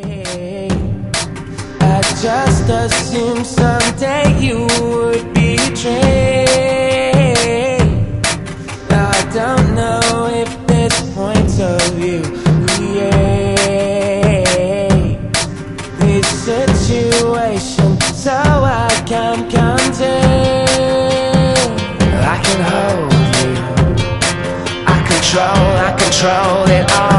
I just assumed someday you would betray. Now I don't know if there's points of view create this situation so I can contain. I can hold you, I control it all.